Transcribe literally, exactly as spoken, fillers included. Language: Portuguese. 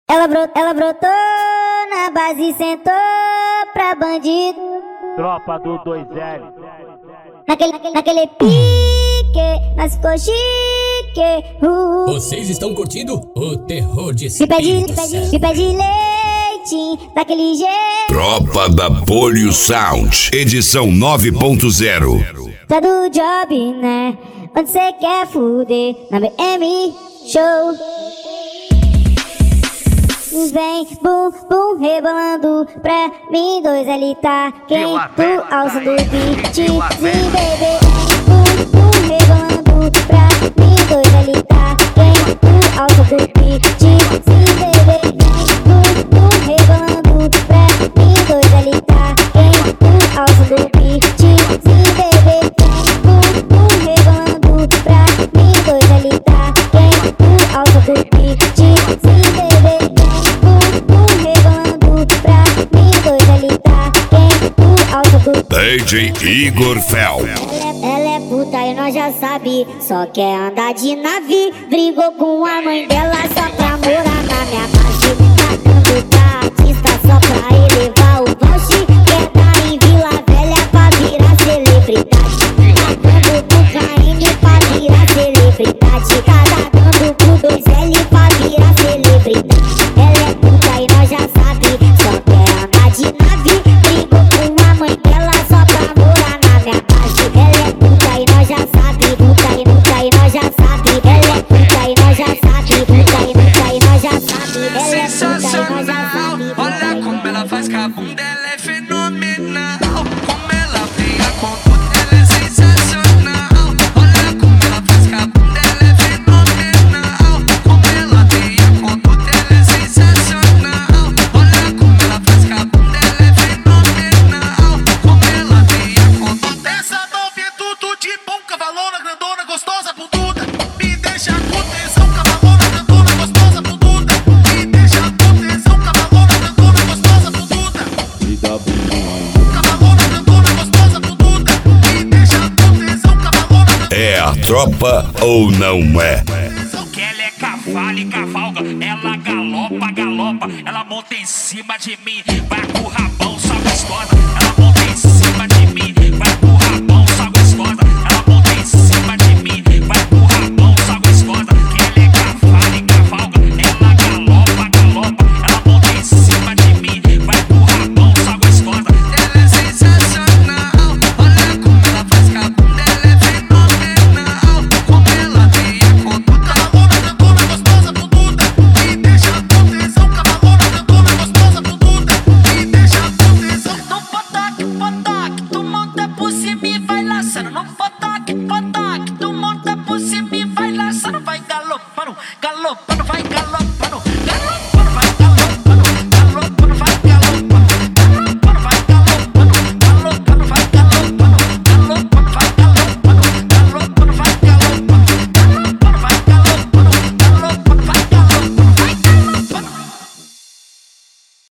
Ela brotou, ela brotou na base e sentou pra bandido. Tropa do dois L. Naquele, naquele, naquele pique, nas ficou chique. Uh. Vocês estão curtindo o terror de Me pede, Espírito me pede, Santo. me pede leite, daquele jeito. Tropa da Polio Sound, edição nove ponto zero. Tá do job, né? Onde cê quer fuder? Na B M Show. Vem, bum, bum, rebolando pra mim, dois L tá quente, ao som do beatzinho, bebê. Bum, bum, rebolando pra mim, dois L tá quente, ao som do beatzinho, bebê. Bum, bum, rebolando pra mim, dois L tá quente, ao som do beatzinho, bebê. Bum, bum, rebolando pra mim, dois L tá quente, ao som do beatzinho, bebê. D J Igor Fel. Ela é puta e nós já sabe, só quer andar de navio. Brigou com a mãe dela só pra morar na minha base. Tá dando pra artista só pra elevar o voucher. Quer dar em Vila Velha pra virar celebridade. Tá dando pro Caine pra virar celebridade. Tá dando pro dois L pra virar celebridade. Ela é puta e nós já sabe, só quer andar de navio. Brigou com a mãe dela só pra morar na minha base. Ela é puta e nós já sabe, puta e puta e nós já sabe. Ela é puta e nós já sabe, puta e puta e nós já sabe. Ela é puta e nós já sabe. Olha como ela faz com a bunda, ela é fenomenal. Como ela vem a conduta, ela é sensacional. Olha como ela faz com a bunda, ela é fenomenal. Como ela vem a conduta, ela é sensacional. Olha como ela faz com a bunda, ela é fenomenal. Como ela vem a conduta. Essa nova é tudo de bom, cavalona, grandona, gostosa, bunduda. Me deixa com tesão, cavalona, grandona, gostosa, bunduda. Me deixa com tesão, cavalona, grandona, gostosa, bunduda. Cavalona, grandona, gostosa, bunduda. Me deixa com tesão, cavalona, grandona. É a tropa ou não é? Que ela é cavalo e cavalga, ela galopa, galopa, ela monta em cima de mim, vai com o rabão, só gostosa. Ela monta em cima de mim, vai com o rabão, só gostosa. Ela monta em cima de mim, vai com o rabão, só gostosa. Que ela é cavalo e cavalga, ela galopa, galopa, ela monta em cima de mim, vai com o rabão, só gostosa. Ela é sensacional, olha como ela faz com a bunda, ela é fenomenal. Como ela vem a conduta, cavalona, grandona, gostosa, bunduda. Me deixa com tesão, cavalona, grandona, gostosa, bunduda. Me deixa com tesão. Não potoque, potoque, tu monta por cima e vai laçando. Não